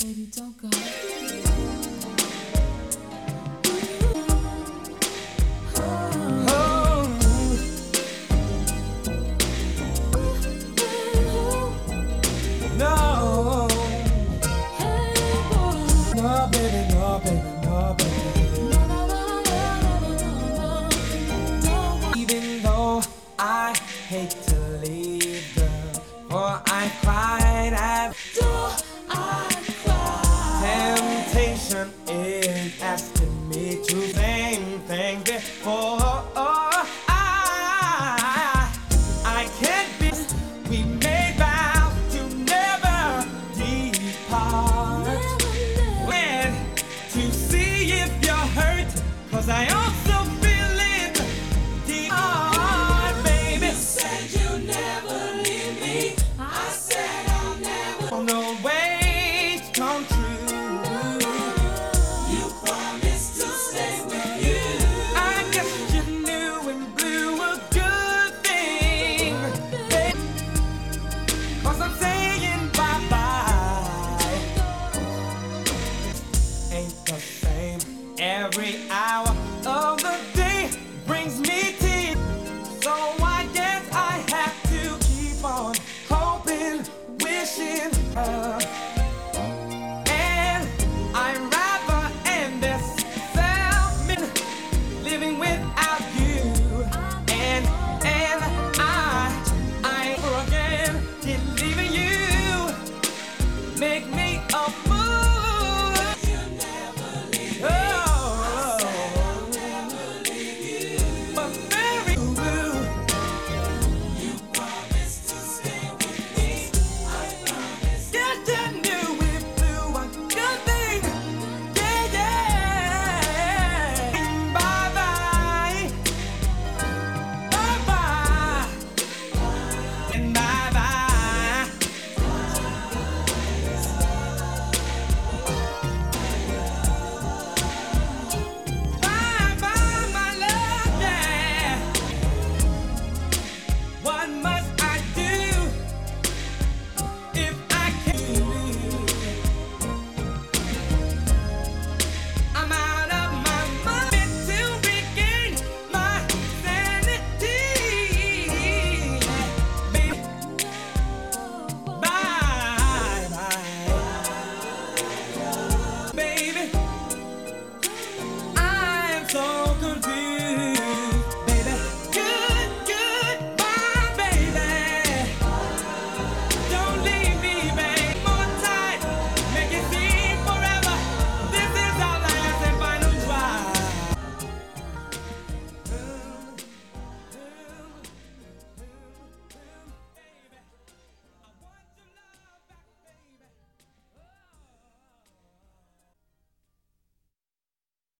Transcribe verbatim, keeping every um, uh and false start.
baby, don't go. No, no, baby, no, baby, no, baby. Even though I hate to leave, girl, for I cried at temptation is asking me to same thing before. I, I can't be. We made vows to never depart. When to see if you're hurt, 'cause I also feel it deep heart, baby. You said you never leave me. I said I'll never. On the way to come true. You promised to stay with you. I guess you knew and blew a good thing, baby. 'Cause I'm saying bye-bye. Ain't the same. Every hour of the day brings me tears. So I guess I have to keep on hoping, wishing her. And I'd rather end this self living without you. And and I I never again did leaving you make me